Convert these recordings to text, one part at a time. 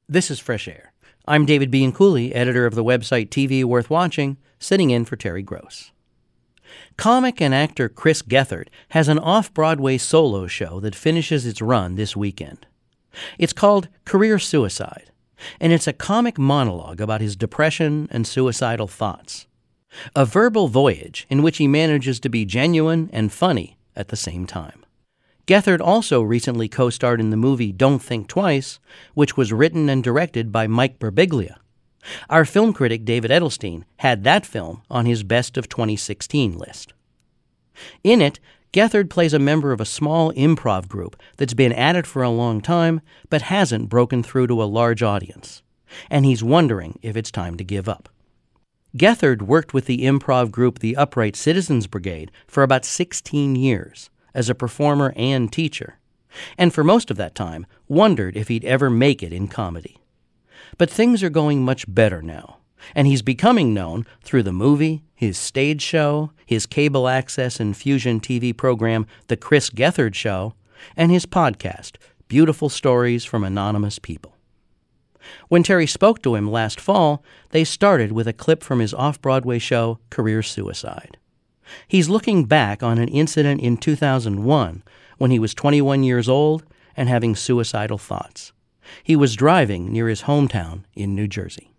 This is Fresh Air. I'm David Bianculli, editor of the website TV Worth Watching, sitting in for Terry Gross. Comic and actor Chris Gethard has an off-Broadway solo show that finishes its run this weekend. It's called Career Suicide, and it's a comic monologue about his depression and suicidal thoughts. A verbal voyage in which he manages to be genuine and funny at the same time. Gethard also recently co-starred in the movie Don't Think Twice, which was written and directed by Mike Birbiglia. Our film critic David Edelstein had that film on his Best of 2016 list. In it, Gethard plays a member of a small improv group that's been at it for a long time but hasn't broken through to a large audience, and he's wondering if it's time to give up. Gethard worked with the improv group the Upright Citizens Brigade for about 16 years as a performer and teacher, and for most of that time wondered if he'd ever make it in comedy. But things are going much better now, and he's becoming known through the movie, his stage show, his cable access and fusion TV program, The Chris Gethard Show, and his podcast, Beautiful Stories from Anonymous People. When Terry spoke to him last fall, they started with a clip from his off-Broadway show, Career Suicide. He's looking back on an incident in 2001 when he was 21 years old and having suicidal thoughts. He was driving near his hometown in New Jersey.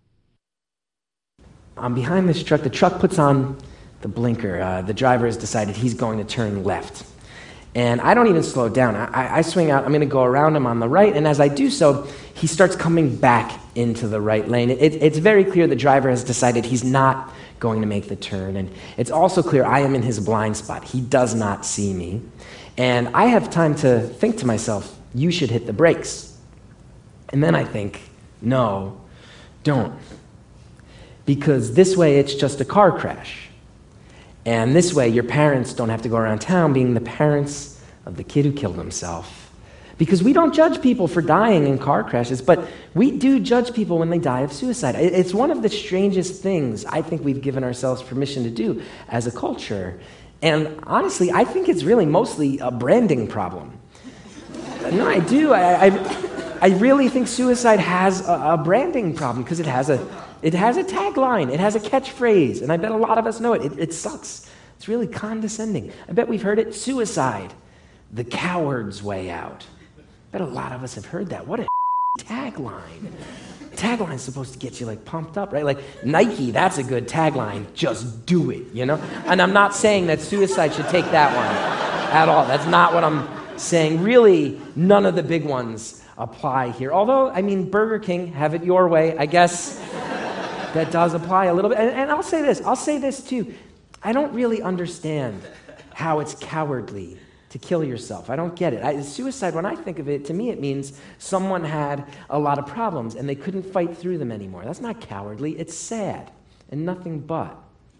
I'm behind this truck. The truck puts on the blinker. The driver has decided he's going to turn left. And I don't even slow down. I swing out. I'm going to go around him on the right. And as I do so, he starts coming back into the right lane. It's very clear the driver has decided he's not going to make the turn. And it's also clear I am in his blind spot. He does not see me. And I have time to think to myself, you should hit the brakes. And then I think, no, don't. Because this way it's just a car crash. And this way your parents don't have to go around town being the parents of the kid who killed himself. Because we don't judge people for dying in car crashes, but we do judge people when they die of suicide. It's one of the strangest things I think we've given ourselves permission to do as a culture. And honestly, I think it's really mostly a branding problem. No, I do. I really think suicide has a branding problem because it has a tagline, it has a catchphrase, and I bet a lot of us know it. It sucks. It's really condescending. I bet we've heard it. Suicide, the coward's way out. I bet a lot of us have heard that. What a tagline. Tagline is supposed to get you pumped up, right? Like Nike, that's a good tagline. Just do it, you know? And I'm not saying that suicide should take that one at all. That's not what I'm saying. Really, none of the big ones apply here. Although, Burger King, have it your way, I guess that does apply a little bit. And I'll say this too. I don't really understand how it's cowardly to kill yourself. I don't get it. Suicide, when I think of it, to me it means someone had a lot of problems and they couldn't fight through them anymore. That's not cowardly. It's sad and nothing but.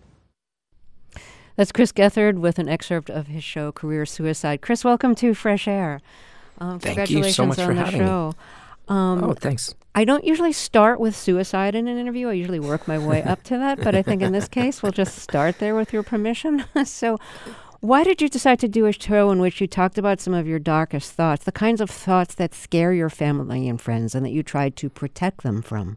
That's Chris Gethard with an excerpt of his show, Career Suicide. Chris, welcome to Fresh Air. Thank you so much for having me. Thanks. I don't usually start with suicide in an interview. I usually work my way up to that, but I think in this case we'll just start there with your permission. So why did you decide to do a show in which you talked about some of your darkest thoughts, the kinds of thoughts that scare your family and friends and that you tried to protect them from?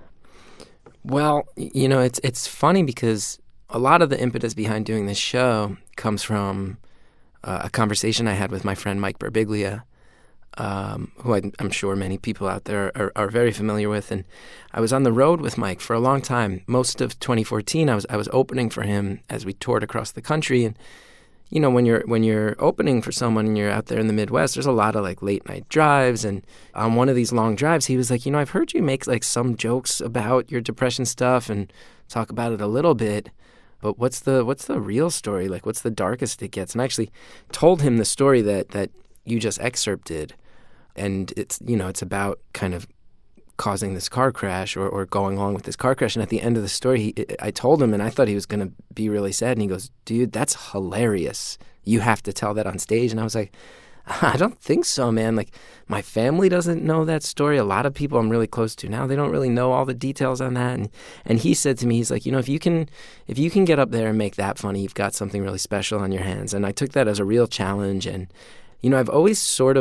Well, it's funny because a lot of the impetus behind doing this show comes from a conversation I had with my friend Mike Birbiglia, who I'm sure many people out there are very familiar with. And I was on the road with Mike for a long time. Most of 2014, I was opening for him as we toured across the country. And when you're opening for someone and you're out there in the Midwest, there's a lot of late night drives. And on one of these long drives, he was like, I've heard you make some jokes about your depression stuff and talk about it a little bit. But what's the real story? What's the darkest it gets? And I actually told him the story that you just excerpted. And it's about kind of causing this car crash or going along with this car crash. And at the end of the story, I told him, and I thought he was going to be really sad. And he goes, dude, that's hilarious. You have to tell that on stage. And I was like, I don't think so, man. My family doesn't know that story. A lot of people I'm really close to now, they don't really know all the details on that. And he said to me, he's like, if you can get up there and make that funny, you've got something really special on your hands. And I took that as a real challenge. And, I've always sort of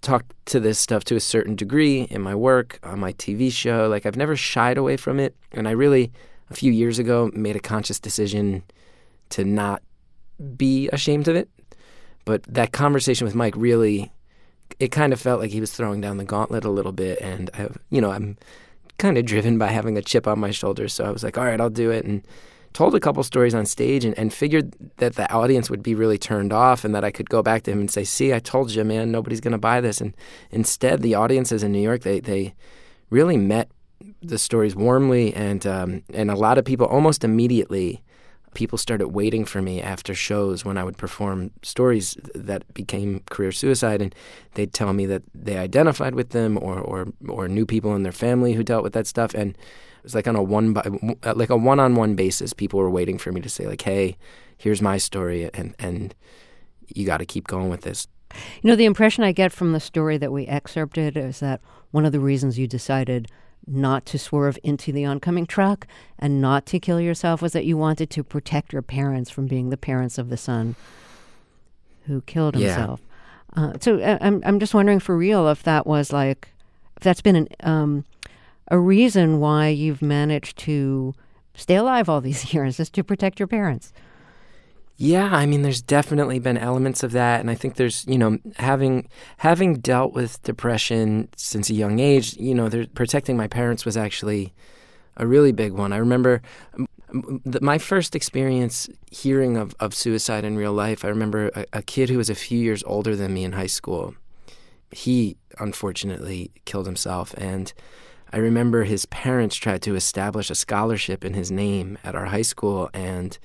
talk to this stuff to a certain degree in my work, on my TV show. Like, I've never shied away from it. And I really, a few years ago, made a conscious decision to not be ashamed of it. But that conversation with Mike really, it kind of felt like he was throwing down the gauntlet a little bit. And, I'm kind of driven by having a chip on my shoulder. So I was like, all right, I'll do it. And told a couple stories on stage and figured that the audience would be really turned off and that I could go back to him and say, see, I told you, man, nobody's going to buy this. And instead, the audiences in New York, they really met the stories warmly. And a lot of people, almost immediately, people started waiting for me after shows when I would perform stories that became career suicide. And they'd tell me that they identified with them or knew people in their family who dealt with that stuff. And it was like on a one-on-one basis. People were waiting for me to say, like, hey, here's my story, and you got to keep going with this. The impression I get from the story that we excerpted is that one of the reasons you decided not to swerve into the oncoming truck and not to kill yourself was that you wanted to protect your parents from being the parents of the son who killed himself. So I'm just wondering for real if that's been a reason why you've managed to stay alive all these years, is to protect your parents. Yeah, I mean, there's definitely been elements of that. And I think there's, having dealt with depression since a young age, protecting my parents was actually a really big one. I remember my first experience hearing of suicide in real life. I remember a kid who was a few years older than me in high school. He, unfortunately, killed himself. And I remember his parents tried to establish a scholarship in his name at our high school, and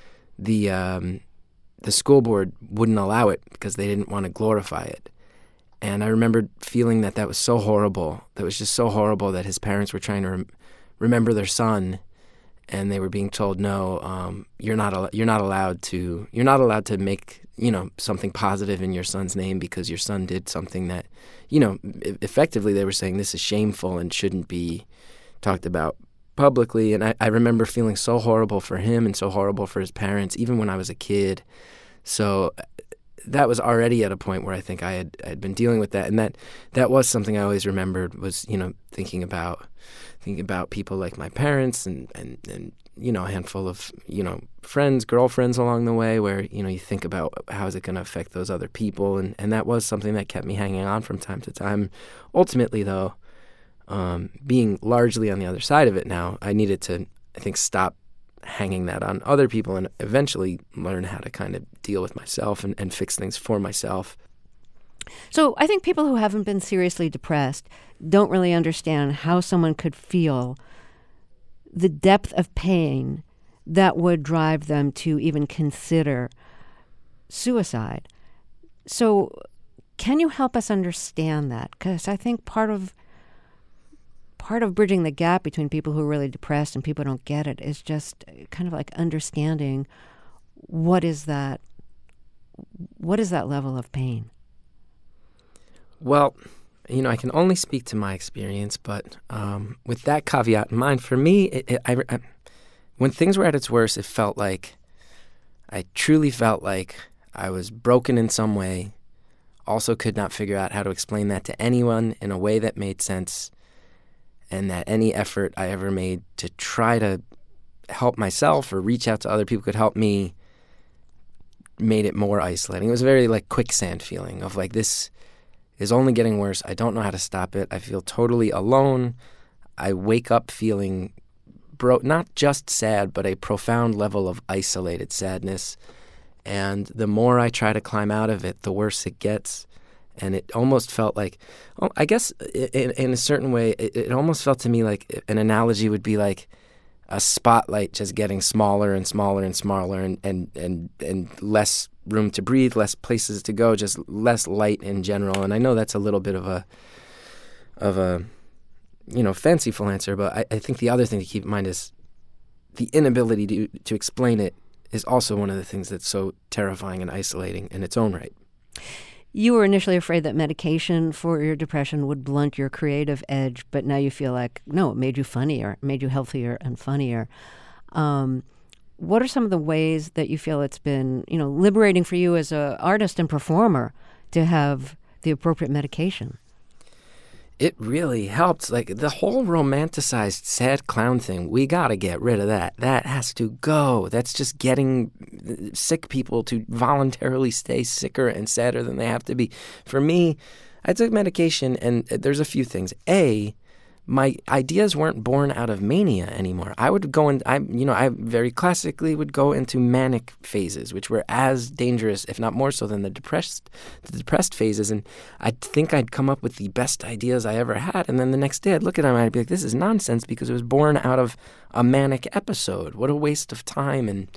the school board wouldn't allow it because they didn't want to glorify it. And I remember feeling that was so horrible. That was just so horrible that his parents were trying to remember their son, and they were being told, no, you're not allowed to make something positive in your son's name because your son did something that, effectively they were saying this is shameful and shouldn't be talked about publicly. And I remember feeling so horrible for him and so horrible for his parents, even when I was a kid. So that was already at a point where I think I had been dealing with that. And that was something I always remembered was, thinking about people like my parents and a handful of, friends, girlfriends along the way where, you think about how is it going to affect those other people. And that was something that kept me hanging on from time to time. Ultimately, though, being largely on the other side of it now, I needed to, I think, stop hanging that on other people and eventually learn how to kind of deal with myself and fix things for myself. So I think people who haven't been seriously depressed don't really understand how someone could feel the depth of pain that would drive them to even consider suicide. So can you help us understand that? Because I think part of bridging the gap between people who are really depressed and people who don't get it is just kind of like understanding what is that level of pain. Well, I can only speak to my experience, but with that caveat in mind, for me, when things were at its worst, it felt like I truly felt like I was broken in some way, also could not figure out how to explain that to anyone in a way that made sense, and that any effort I ever made to try to help myself or reach out to other people could help me made it more isolating. It was a very quicksand feeling of this is only getting worse. I don't know how to stop it. I feel totally alone. I wake up feeling not just sad, but a profound level of isolated sadness. And the more I try to climb out of it, the worse it gets. And it almost felt like, I guess in a certain way, it almost felt to me like an analogy would be like a spotlight just getting smaller and smaller and smaller and less room to breathe, less places to go, just less light in general. And I know that's a little bit of a fanciful answer, but I think the other thing to keep in mind is the inability to explain it is also one of the things that's so terrifying and isolating in its own right. You were initially afraid that medication for your depression would blunt your creative edge, but now you feel like, no, it made you funnier, made you healthier and funnier. What are some of the ways that you feel it's been, liberating for you as an artist and performer to have the appropriate medication. It really helped. Like the whole romanticized sad clown thing, we got to get rid of that. That has to go. That's just getting sick people to voluntarily stay sicker and sadder than they have to be. For me, I took medication, and there's a few things. A, my ideas weren't born out of mania anymore. I would go in, I very classically would go into manic phases, which were as dangerous, if not more so, than the depressed phases. And I'd think I'd come up with the best ideas I ever had. And then the next day I'd look at them and I'd be like, this is nonsense because it was born out of a manic episode. What a waste of time. And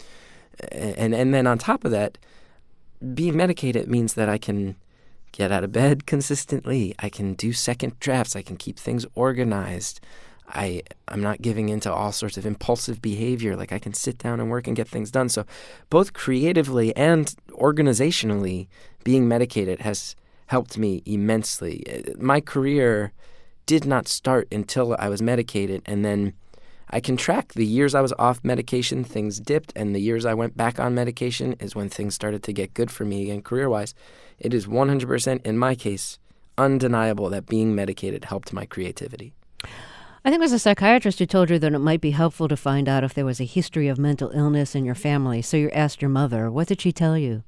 then on top of that, being medicated means that I can get out of bed consistently. I can do second drafts. I can keep things organized. I'm not giving into all sorts of impulsive behavior. Like I can sit down and work and get things done. So both creatively and organizationally, being medicated has helped me immensely. My career did not start until I was medicated, and then I can track the years I was off medication, things dipped, and the years I went back on medication is when things started to get good for me again career-wise. It is 100%, in my case, undeniable that being medicated helped my creativity. I think it was a psychiatrist who told you that it might be helpful to find out if there was a history of mental illness in your family. So you asked your mother. What did she tell you?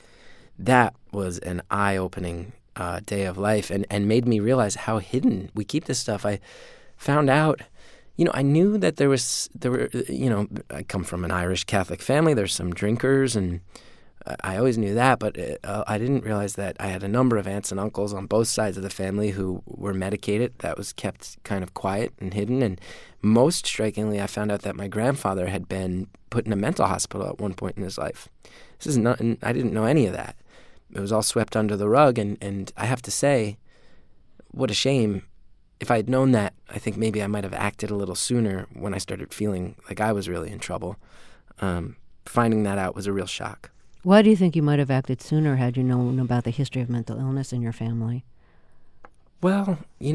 That was an eye-opening day of life and made me realize how hidden we keep this stuff. I found out, I knew that there were, I come from an Irish Catholic family. There's some drinkers, and I always knew that, but I didn't realize that I had a number of aunts and uncles on both sides of the family who were medicated. That was kept kind of quiet and hidden. And most strikingly, I found out that my grandfather had been put in a mental hospital at one point in his life. This is nothing. I didn't know any of that. It was all swept under the rug. And I have to say, what a shame. If I had known that, I think maybe I might have acted a little sooner when I started feeling like I was really in trouble. Finding that out was a real shock. Why do you think you might have acted sooner had you known about the history of mental illness in your family? Well,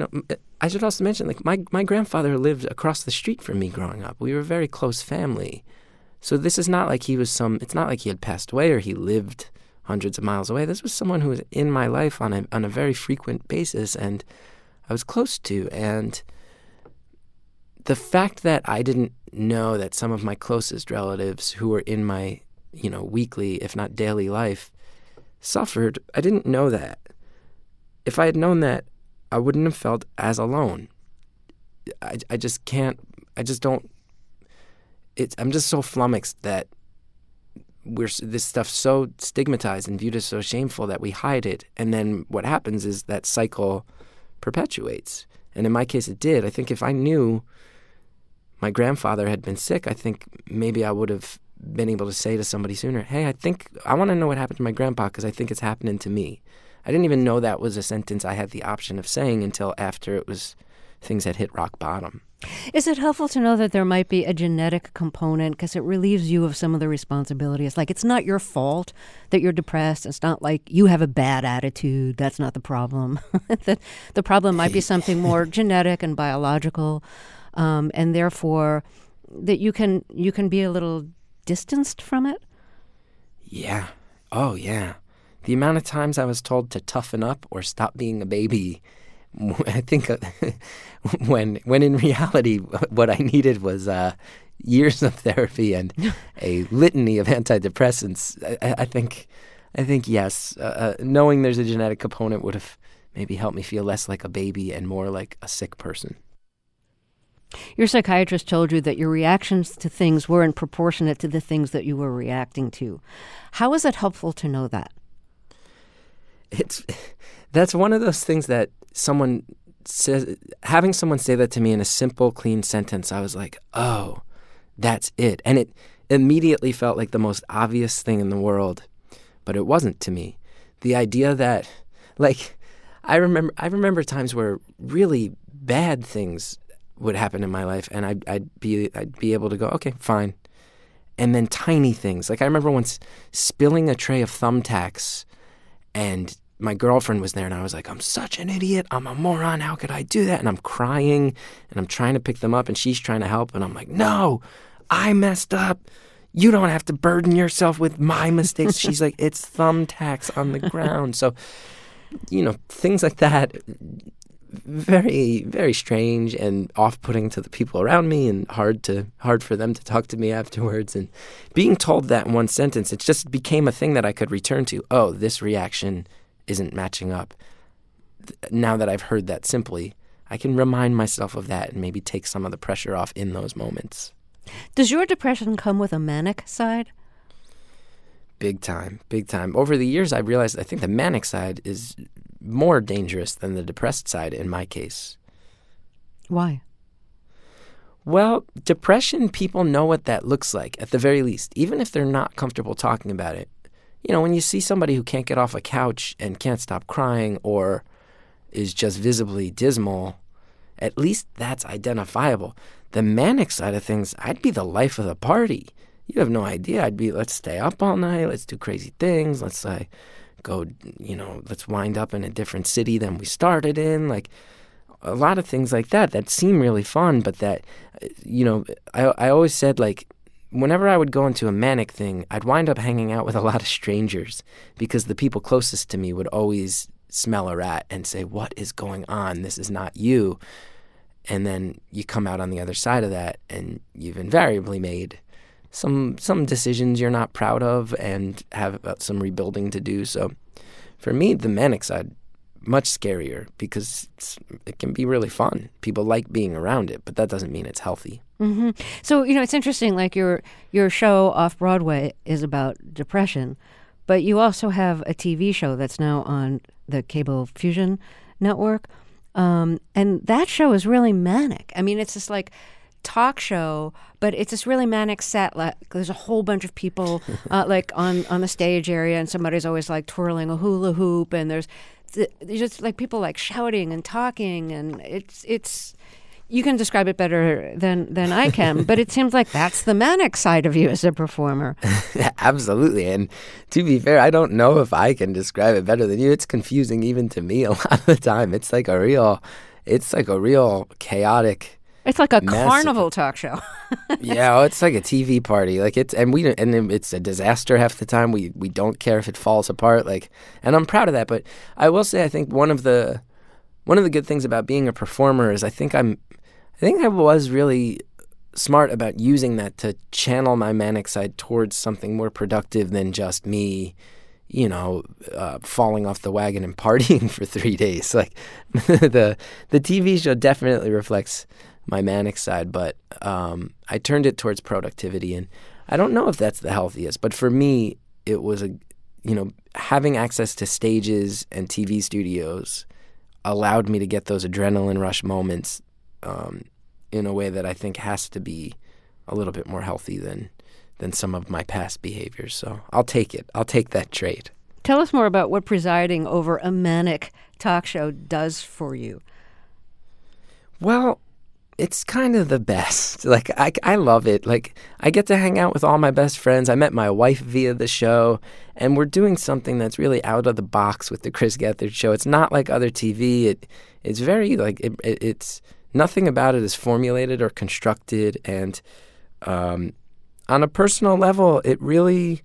I should also mention, my grandfather lived across the street from me growing up. We were a very close family. So this is not like it's not like he had passed away or he lived hundreds of miles away. This was someone who was in my life on a very frequent basis and I was close to. And the fact that I didn't know that some of my closest relatives who were in my weekly, if not daily life, suffered. I didn't know that. If I had known that, I wouldn't have felt as alone. I just can't, I just don't, I'm just so flummoxed that this stuff's so stigmatized and viewed as so shameful that we hide it. And then what happens is that cycle perpetuates. And in my case, it did. I think if I knew my grandfather had been sick, I think maybe I would have been able to say to somebody sooner, hey, I want to know what happened to my grandpa because I think it's happening to me. I didn't even know that was a sentence I had the option of saying until after things had hit rock bottom. Is it helpful to know that there might be a genetic component because it relieves you of some of the responsibility? It's like it's not your fault that you're depressed. It's not like you have a bad attitude. That's not the problem. That the problem might be something more genetic and biological, and therefore that you can be a little distanced from it? Yeah. Oh, yeah. The amount of times I was told to toughen up or stop being a baby, I think when in reality what I needed was years of therapy and a litany of antidepressants. I think yes, knowing there's a genetic component would have maybe helped me feel less like a baby and more like a sick person. Your psychiatrist told you that your reactions to things weren't proportionate to the things that you were reacting to. How is it helpful to know that? That's one of those things that someone says, having someone say that to me in a simple, clean sentence, I was like, oh, that's it. And it immediately felt like the most obvious thing in the world, but it wasn't to me. The idea that, I remember times where really bad things would happen in my life, and I'd be able to go, okay, fine. And then tiny things. I remember once spilling a tray of thumbtacks, and my girlfriend was there, and I was like, I'm such an idiot. I'm a moron. How could I do that? And I'm crying, and I'm trying to pick them up, and she's trying to help, and I'm like, no, I messed up. You don't have to burden yourself with my mistakes. She's like, it's thumbtacks on the ground. So things like that, very, very strange and off-putting to the people around me, and hard for them to talk to me afterwards. And being told that in one sentence, it just became a thing that I could return to. Oh, this reaction isn't matching up. Now that I've heard that simply, I can remind myself of that and maybe take some of the pressure off in those moments. Does your depression come with a manic side? Big time, big time. Over the years, I realized I think the manic side is more dangerous than the depressed side in my case. Why? Well, depression, people know what that looks like, at the very least, even if they're not comfortable talking about it. When you see somebody who can't get off a couch and can't stop crying or is just visibly dismal, at least that's identifiable. The manic side of things, I'd be the life of the party. You have no idea. I'd be, let's stay up all night, let's do crazy things, let's go, let's wind up in a different city than we started in. Like, a lot of things like that seem really fun, but that, I always said, like, whenever I would go into a manic thing, I'd wind up hanging out with a lot of strangers because the people closest to me would always smell a rat and say, what is going on? This is not you. And then you come out on the other side of that and you've invariably made some decisions you're not proud of and have some rebuilding to do. So for me, the manic side, much scarier because it can be really fun. People like being around it, but that doesn't mean it's healthy. Mm-hmm. So, it's interesting, like your show Off-Broadway is about depression, but you also have a TV show that's now on the Cable Fusion network. And that show is really manic. I mean, it's this like talk show, but it's this really manic set. Like, there's a whole bunch of people like on the stage area, and somebody's always like twirling a hula hoop, and there's just like people like shouting and talking, and it's you can describe it better than I can, but it seems like that's the manic side of you as a performer. Absolutely. And to be fair, I don't know if I can describe it better than you. It's confusing even to me a lot of the time. It's like a real chaotic. It's like a carnival talk show. Yeah, it's like a TV party. Like it's a disaster half the time. We don't care if it falls apart. And I'm proud of that. But I will say, I think one of the good things about being a performer is I think I was really smart about using that to channel my manic side towards something more productive than just me, falling off the wagon and partying for 3 days. Like the TV show definitely reflects my manic side, but I turned it towards productivity, and I don't know if that's the healthiest, but for me, it was having access to stages and TV studios allowed me to get those adrenaline rush moments in a way that I think has to be a little bit more healthy than some of my past behaviors. So I'll take it. I'll take that trait. Tell us more about what presiding over a manic talk show does for you. Well, it's kind of the best. Like, I love it. Like, I get to hang out with all my best friends. I met my wife via the show, and we're doing something that's really out of the box with the Chris Gethard show. It's not like other TV. It's very, like, it's nothing about it is formulated or constructed. And on a personal level, it really,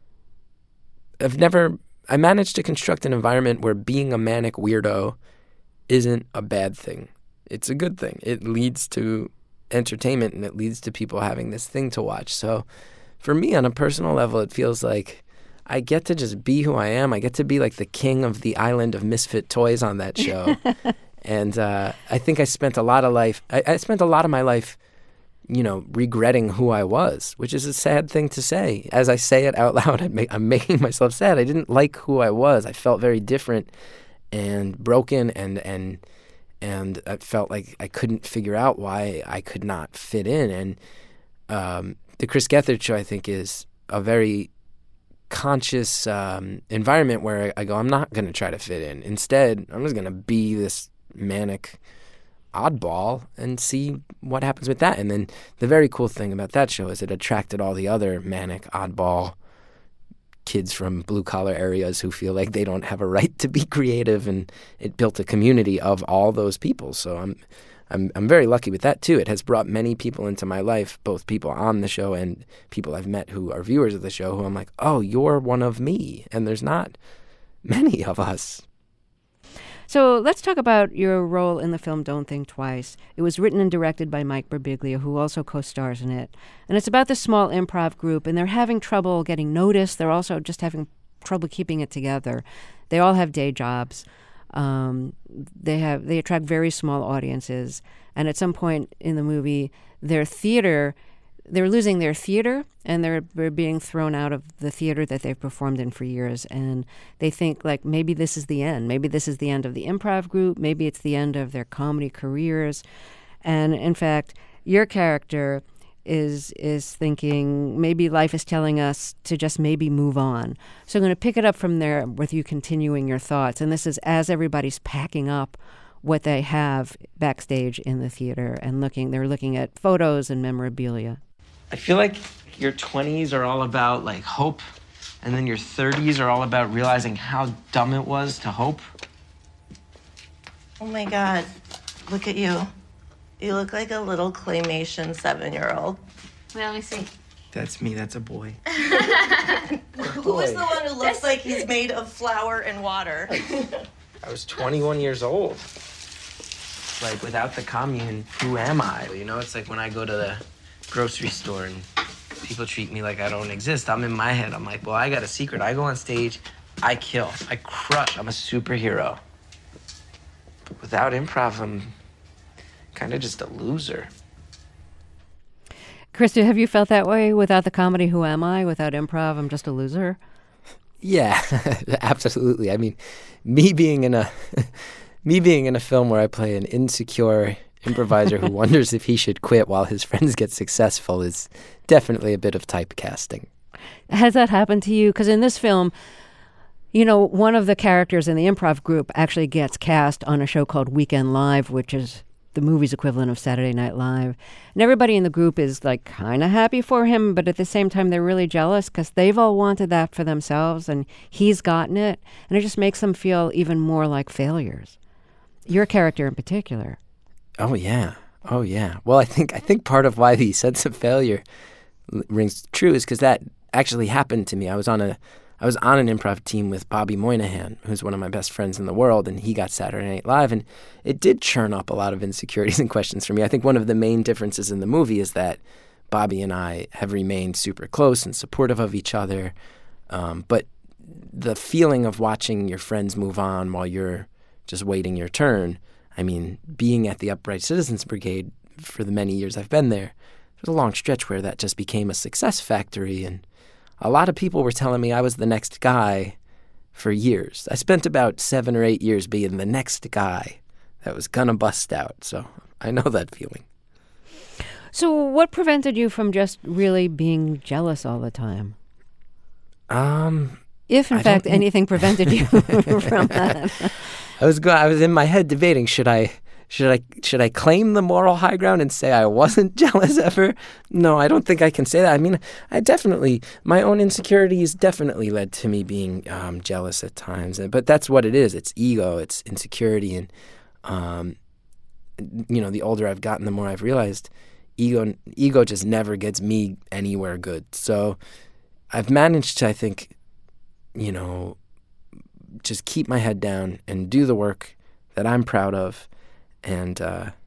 I managed to construct an environment where being a manic weirdo isn't a bad thing. It's a good thing. It leads to entertainment, and it leads to people having this thing to watch. So for me, on a personal level, it feels like I get to just be who I am. I get to be like the king of the island of misfit toys on that show. And I think I spent a lot of my life, regretting who I was, which is a sad thing to say. As I say it out loud, I'm making myself sad. I didn't like who I was. I felt very different and broken, and I felt like I couldn't figure out why I could not fit in. And the Chris Gethard show, I think, is a very conscious environment where I go, I'm not going to try to fit in. Instead, I'm just going to be this manic oddball and see what happens with that. And then the very cool thing about that show is it attracted all the other manic oddball kids from blue-collar areas who feel like they don't have a right to be creative, and it built a community of all those people. So I'm very lucky with that too. It has brought many people into my life, both people on the show and people I've met who are viewers of the show, who I'm like, oh, you're one of me, and there's not many of us. So let's talk about your role in the film Don't Think Twice. It was written and directed by Mike Birbiglia, who also co-stars in it. And it's about this small improv group, and they're having trouble getting noticed. They're also just having trouble keeping it together. They all have day jobs. They attract very small audiences. And at some point in the movie, they're losing their theater, and they're being thrown out of the theater that they've performed in for years. And they think, like, maybe this is the end. Maybe this is the end of the improv group. Maybe it's the end of their comedy careers. And in fact, your character is thinking maybe life is telling us to just maybe move on. So I'm going to pick it up from there with you continuing your thoughts. And this is as everybody's packing up what they have backstage in the theater and they're looking at photos and memorabilia. I feel like your 20s are all about, like, hope, and then your 30s are all about realizing how dumb it was to hope. Oh my God, look at you. You look like a little claymation 7-year-old. Wait, let me see. That's me, that's a boy. Who is the one who looks like he's made of flour and water? I was 21 years old. Like, without the commune, who am I? You know, it's like when I go to the grocery store and people treat me like I don't exist. I'm in my head. I'm like, well, I got a secret. I go on stage, I kill, I crush. I'm a superhero. But without improv, I'm kind of just a loser. Krista, have you felt that way? Without the comedy, who am I? Without improv, I'm just a loser? Yeah, absolutely. I mean, me being in a film where I play an insecure improviser who wonders if he should quit while his friends get successful is definitely a bit of typecasting. Has that happened to you? Because in this film, you know, one of the characters in the improv group actually gets cast on a show called Weekend Live, which is the movie's equivalent of Saturday Night Live. And everybody in the group is, like, kind of happy for him, but at the same time, they're really jealous because they've all wanted that for themselves, and he's gotten it. And it just makes them feel even more like failures. Your character in particular. Oh yeah. Well, I think part of why the sense of failure rings true is because that actually happened to me. I was on an improv team with Bobby Moynihan, who's one of my best friends in the world, and he got Saturday Night Live, and it did churn up a lot of insecurities and questions for me. I think one of the main differences in the movie is that Bobby and I have remained super close and supportive of each other, but the feeling of watching your friends move on while you're just waiting your turn. I mean, being at the Upright Citizens Brigade for the many years I've been there, there's a long stretch where that just became a success factory, and a lot of people were telling me I was the next guy for years. I spent about 7 or 8 years being the next guy that was gonna bust out, so I know that feeling. So what prevented you from just really being jealous all the time? If, in fact, anything prevented you from that. I was in my head debating, should I claim the moral high ground and say I wasn't jealous ever? No, I don't think I can say that. I mean, my own insecurities definitely led to me being jealous at times. But that's what it is. It's ego, it's insecurity. And, the older I've gotten, the more I've realized ego just never gets me anywhere good. So I've managed to, I think, just keep my head down and do the work that I'm proud of, and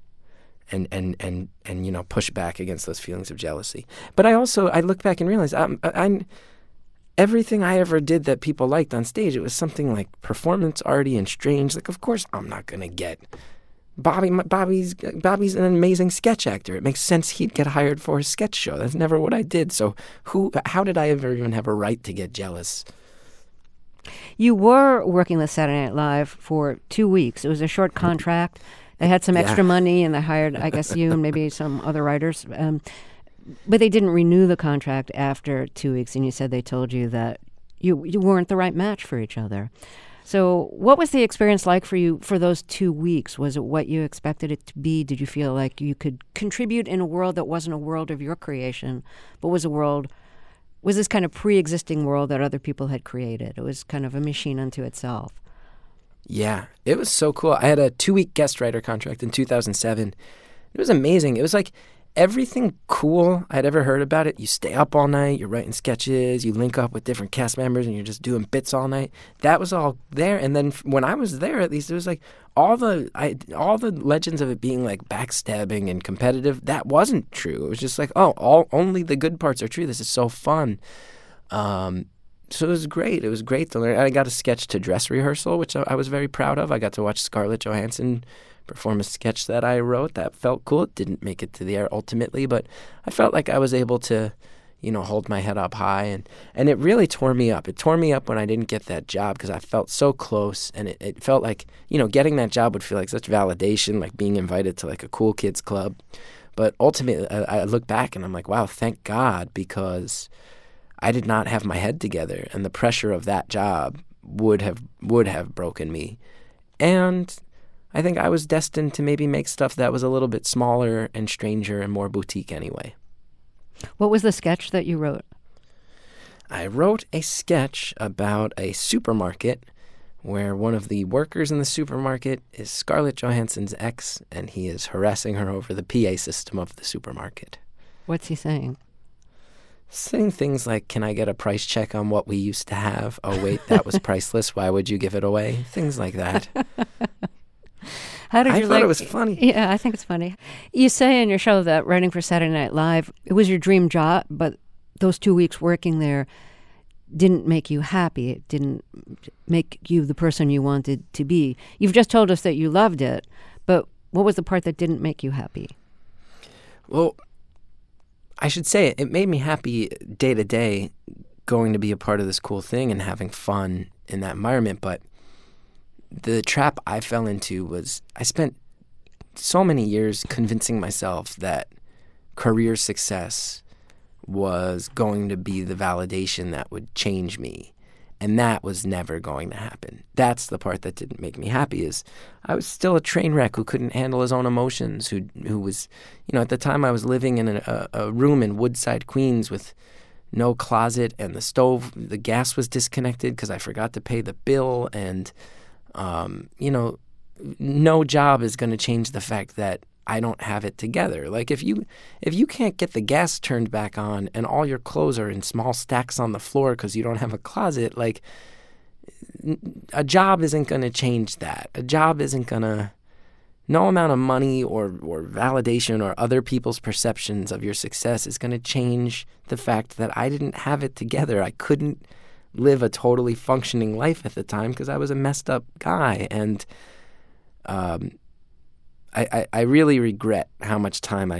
push back against those feelings of jealousy. But I look back and realize everything I ever did that people liked on stage, it was something like performance arty and strange. Like, of course I'm not gonna get Bobby's an amazing sketch actor. It makes sense he'd get hired for a sketch show. That's never what I did. So how did I ever even have a right to get jealous? You were working with Saturday Night Live for 2 weeks. It was a short contract. They had some extra money, and they hired, I guess, you and maybe some other writers. But they didn't renew the contract after 2 weeks, and you said they told you that you weren't the right match for each other. So what was the experience like for you for those 2 weeks? Was it what you expected it to be? Did you feel like you could contribute in a world that wasn't a world of your creation, but was this kind of pre-existing world that other people had created? It was kind of a machine unto itself. Yeah, it was so cool. I had a 2-week guest writer contract in 2007. It was amazing. It was like everything cool I'd ever heard about it. You stay up all night, you're writing sketches, you link up with different cast members, and you're just doing bits all night. That was all there. And then when I was there, at least, it was like all the legends of it being like backstabbing and competitive. That wasn't true. It was just like, only the good parts are true. This is so fun. So it was great. It was great to learn. I got a sketch to dress rehearsal, which I was very proud of. I got to watch Scarlett Johansson perform a sketch that I wrote. That felt cool. It didn't make it to the air ultimately, but I felt like I was able to, hold my head up high. And it really tore me up. It tore me up when I didn't get that job because I felt so close. And it felt like, getting that job would feel like such validation, like being invited to like a cool kids club. But ultimately, I look back and I'm like, wow, thank God, because I did not have my head together. And the pressure of that job would have broken me. And I think I was destined to maybe make stuff that was a little bit smaller and stranger and more boutique anyway. What was the sketch that you wrote? I wrote a sketch about a supermarket where one of the workers in the supermarket is Scarlett Johansson's ex, and he is harassing her over the PA system of the supermarket. What's he saying? Saying things like, can I get a price check on what we used to have? Oh, wait, that was priceless. Why would you give it away? Things like that. How did I thought it was funny. Yeah, I think it's funny. You say in your show that writing for Saturday Night Live, it was your dream job, but those 2 weeks working there didn't make you happy. It didn't make you the person you wanted to be. You've just told us that you loved it, but what was the part that didn't make you happy? Well, I should say it made me happy day to day going to be a part of this cool thing and having fun in that environment, but the trap I fell into was I spent so many years convincing myself that career success was going to be the validation that would change me. And that was never going to happen. That's the part that didn't make me happy, is I was still a train wreck who couldn't handle his own emotions, who was, at the time I was living in a room in Woodside, Queens with no closet, and the gas was disconnected because I forgot to pay the bill, and no job is going to change the fact that I don't have it together. Like if you can't get the gas turned back on and all your clothes are in small stacks on the floor because you don't have a closet, like a job isn't going to change that. A job isn't going to, no amount of money or validation or other people's perceptions of your success is going to change the fact that I didn't have it together. I couldn't live a totally functioning life at the time because I was a messed up guy. And I really regret how much time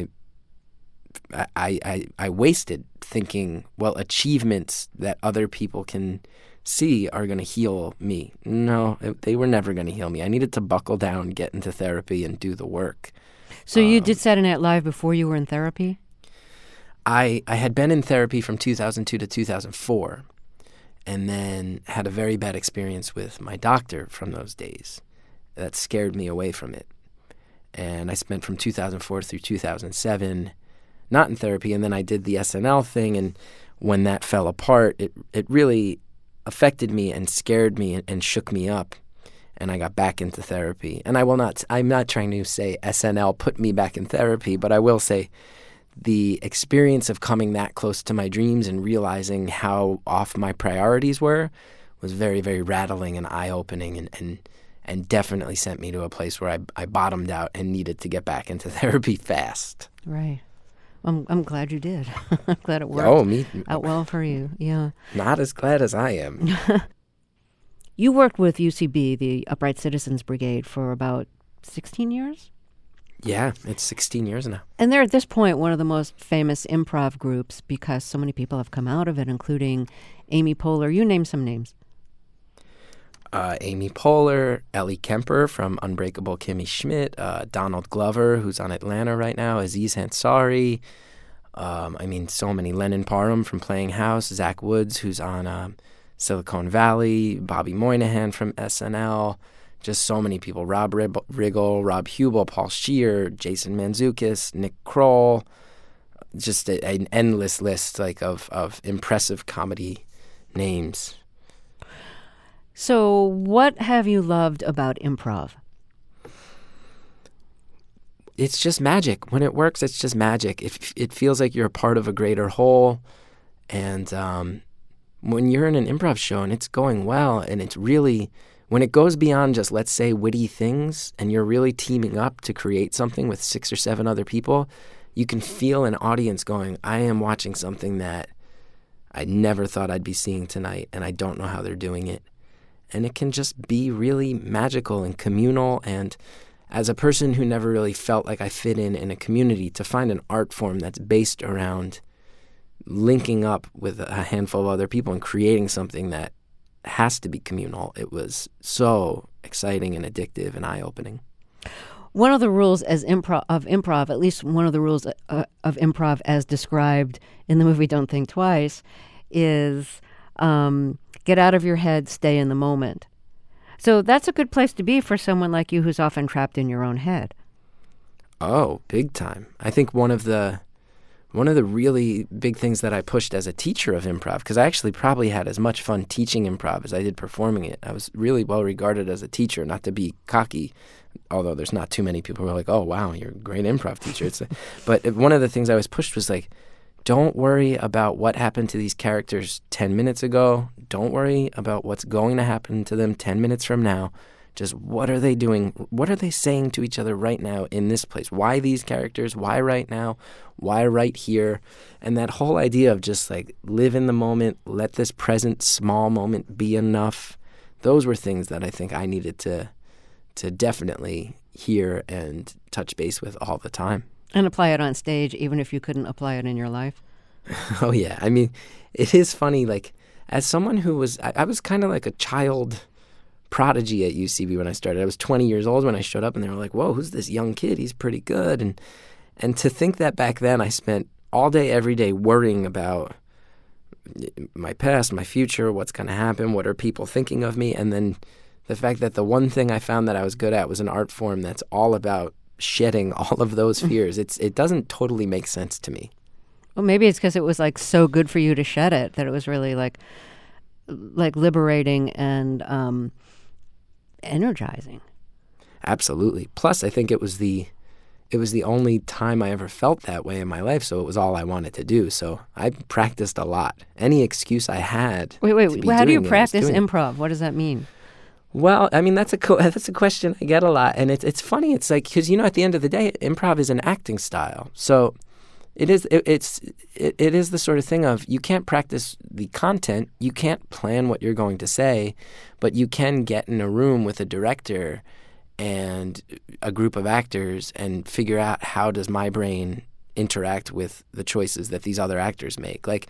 I wasted thinking, well, achievements that other people can see are going to heal me. No, they were never going to heal me. I needed to buckle down, get into therapy, and do the work. So you did Saturday Night Live before you were in therapy? I had been in therapy from 2002 to 2004. And then had a very bad experience with my doctor from those days that scared me away from it. And I spent from 2004 through 2007 not in therapy, and then I did the SNL thing, and when that fell apart, it really affected me and scared me and shook me up, and I got back into therapy. And I'm not trying to say SNL put me back in therapy, but I will say the experience of coming that close to my dreams and realizing how off my priorities were was very, very rattling and eye-opening and definitely sent me to a place where I bottomed out and needed to get back into therapy fast. Right. I'm glad you did. I'm glad it worked out well for you. Yeah. Not as glad as I am. You worked with UCB, the Upright Citizens Brigade, for about 16 years? Yeah, it's 16 years now. And they're at this point one of the most famous improv groups because so many people have come out of it, including Amy Poehler. You name some names. Amy Poehler, Ellie Kemper from Unbreakable Kimmy Schmidt, Donald Glover, who's on Atlanta right now, Aziz Ansari. So many. Lennon Parham from Playing House, Zach Woods, who's on Silicon Valley, Bobby Moynihan from SNL. Just so many people. Rob Riggle, Rob Hubel, Paul Scheer, Jason Mantzoukas, Nick Kroll. Just an endless list of impressive comedy names. So what have you loved about improv? it's just magic. When it works, it's just magic. It feels like you're a part of a greater whole. And when you're in an improv show and it's going well, and it's really, when it goes beyond just, let's say, witty things, and you're really teaming up to create something with 6 or 7 other people, you can feel an audience going, I am watching something that I never thought I'd be seeing tonight, and I don't know how they're doing it. And it can just be really magical and communal. And as a person who never really felt like I fit in a community, to find an art form that's based around linking up with a handful of other people and creating something that has to be communal, it was so exciting and addictive and eye-opening. One of the rules of improv, at least one of the rules of improv as described in the movie Don't Think Twice, is get out of your head, stay in the moment. So that's a good place to be for someone like you who's often trapped in your own head. Oh, big time. I think one of the really big things that I pushed as a teacher of improv, because I actually probably had as much fun teaching improv as I did performing it. I was really well regarded as a teacher, not to be cocky, although there's not too many people who are like, oh, wow, you're a great improv teacher. But one of the things I was pushed was like, don't worry about what happened to these characters 10 minutes ago. Don't worry about what's going to happen to them 10 minutes from now. Just what are they doing? What are they saying to each other right now in this place? Why these characters? Why right now? Why right here? And that whole idea of just like live in the moment, let this present small moment be enough. Those were things that I think I needed to definitely hear and touch base with all the time. And apply it on stage, even if you couldn't apply it in your life. Oh, yeah. I mean, it is funny. Like, as someone who was, I was kind of like a child prodigy at UCB when I started. I was 20 years old when I showed up, and they were like, whoa, who's this young kid? He's pretty good. And to think that back then I spent all day, every day worrying about my past, my future, what's going to happen, what are people thinking of me, and then the fact that the one thing I found that I was good at was an art form that's all about shedding all of those fears. It doesn't totally make sense to me. Well, maybe it's because it was like so good for you to shed it that it was really like liberating and energizing. Absolutely. Plus, I think it was the only time I ever felt that way in my life, so it was all I wanted to do. So I practiced a lot. Any excuse I had. Wait. How do you practice improv? What does that mean? Well, I mean, that's a question I get a lot. And it's funny. It's like, because, at the end of the day, improv is an acting style. So it is the sort of thing of, you can't practice the content. You can't plan what you're going to say, but you can get in a room with a director and a group of actors and figure out, how does my brain interact with the choices that these other actors make. Like,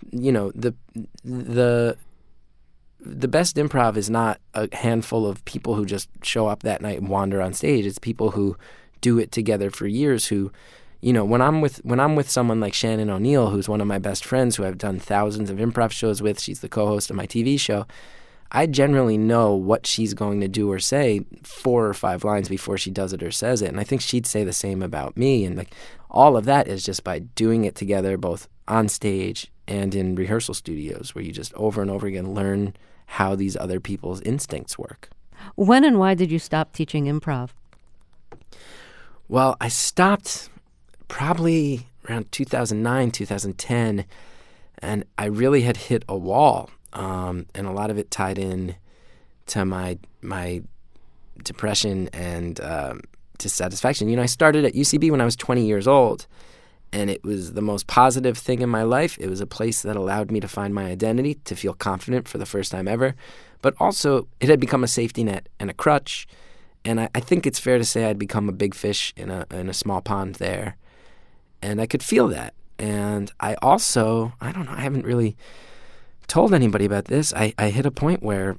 the best improv is not a handful of people who just show up that night and wander on stage. It's people who do it together for years, who, when I'm with someone like Shannon O'Neill, who's one of my best friends, who I've done thousands of improv shows with, she's the co-host of my TV show, I generally know what she's going to do or say 4 or 5 lines before she does it or says it. And I think she'd say the same about me. And like, all of that is just by doing it together, both on stage and in rehearsal studios, where you just over and over again learn how these other people's instincts work. When and why did you stop teaching improv? Well, I stopped probably around 2009, 2010, and I really had hit a wall, and a lot of it tied in to my depression and dissatisfaction. I started at UCB when I was 20 years old, and it was the most positive thing in my life. It was a place that allowed me to find my identity, to feel confident for the first time ever. But also, it had become a safety net and a crutch. And I think it's fair to say I'd become a big fish in a small pond there. And I could feel that. And I also, I don't know, I haven't really told anybody about this. I hit a point where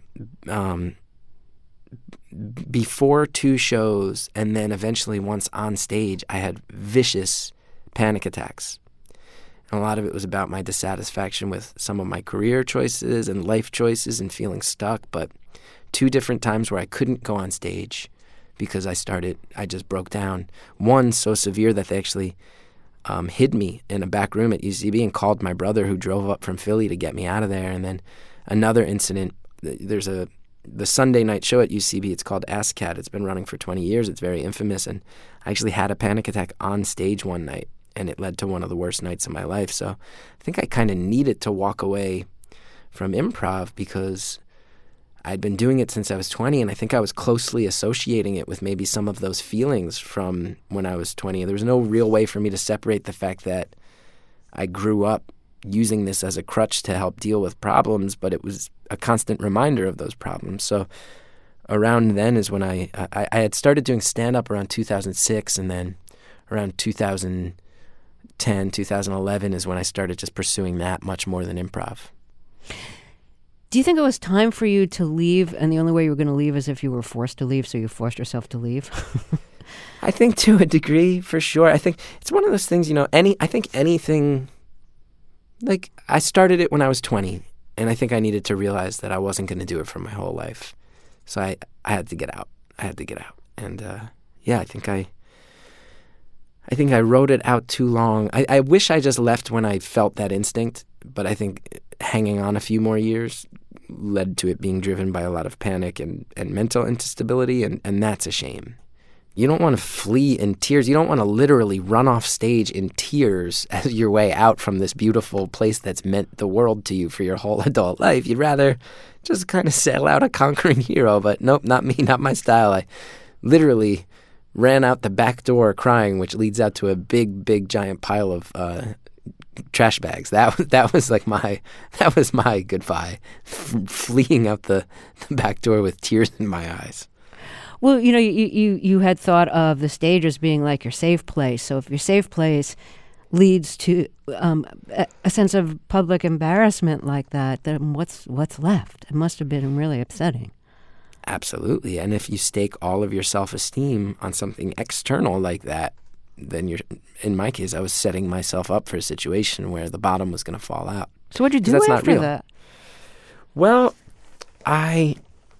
before 2 shows and then eventually once on stage, I had vicious panic attacks. And a lot of it was about my dissatisfaction with some of my career choices and life choices and feeling stuck. But 2 different times where I couldn't go on stage because I just broke down. One so severe that they actually hid me in a back room at UCB and called my brother, who drove up from Philly to get me out of there. And then another incident, there's a the Sunday night show at UCB. It's called ASCAT. It's been running for 20 years. It's very infamous. And I actually had a panic attack on stage one night, and it led to one of the worst nights of my life. So I think I kind of needed to walk away from improv because I'd been doing it since I was 20, and I think I was closely associating it with maybe some of those feelings from when I was 20. There was no real way for me to separate the fact that I grew up using this as a crutch to help deal with problems, but it was a constant reminder of those problems. So around then is when I had started doing stand-up around 2006, and then around 2010, 2011 is when I started just pursuing that much more than improv. Do you think it was time for you to leave, and the only way you were going to leave is if you were forced to leave, so you forced yourself to leave? I think to a degree, for sure. I think it's one of those things, I think anything, like I started it when I was 20, and I think I needed to realize that I wasn't going to do it for my whole life. So I had to get out. And I think I wrote it out too long. I wish I just left when I felt that instinct, but I think hanging on a few more years led to it being driven by a lot of panic and mental instability, and that's a shame. You don't want to flee in tears. You don't want to literally run off stage in tears as your way out from this beautiful place that's meant the world to you for your whole adult life. You'd rather just kind of sail out a conquering hero, but nope, not me, not my style. I literally ran out the back door crying, which leads out to a big giant pile of trash bags. That was my goodbye, fleeing out the back door with tears in my eyes. Well, you had thought of the stage as being like your safe place. So if your safe place leads to a sense of public embarrassment like that, then what's left? It must have been really upsetting. Absolutely. And if you stake all of your self-esteem on something external like that, then in my case, I was setting myself up for a situation where the bottom was going to fall out. So what'd you do after that? Well, I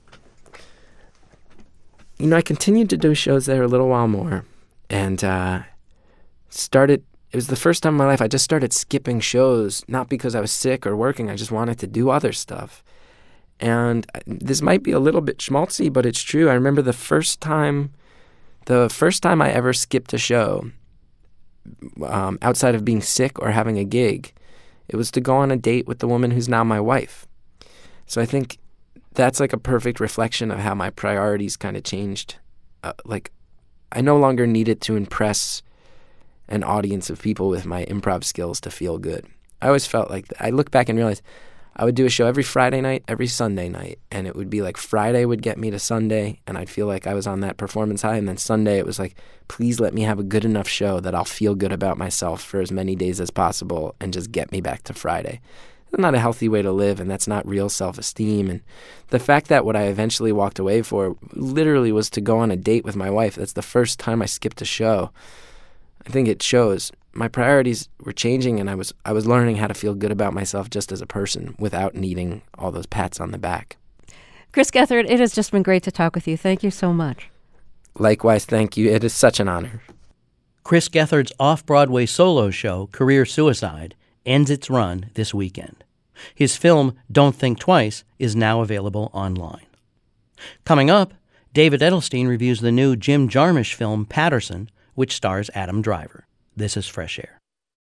continued to do shows there a little while more, and it was the first time in my life I just started skipping shows, not because I was sick or working. I just wanted to do other stuff. And this might be a little bit schmaltzy, but it's true. I remember the first time I ever skipped a show, outside of being sick or having a gig, it was to go on a date with the woman who's now my wife. So I think that's like a perfect reflection of how my priorities kind of changed. I no longer needed to impress an audience of people with my improv skills to feel good. I always felt like I look back and realize I would do a show every Friday night, every Sunday night, and it would be like Friday would get me to Sunday, and I'd feel like I was on that performance high, and then Sunday it was like, please let me have a good enough show that I'll feel good about myself for as many days as possible and just get me back to Friday. That's not a healthy way to live, and that's not real self-esteem. And the fact that what I eventually walked away for literally was to go on a date with my wife. That's the first time I skipped a show. I think it shows my priorities were changing, and I was learning how to feel good about myself just as a person without needing all those pats on the back. Chris Gethard, it has just been great to talk with you. Thank you so much. Likewise, thank you. It is such an honor. Chris Gethard's off-Broadway solo show, Career Suicide, ends its run this weekend. His film, Don't Think Twice, is now available online. Coming up, David Edelstein reviews the new Jim Jarmusch film, Patterson, which stars Adam Driver. This is Fresh Air.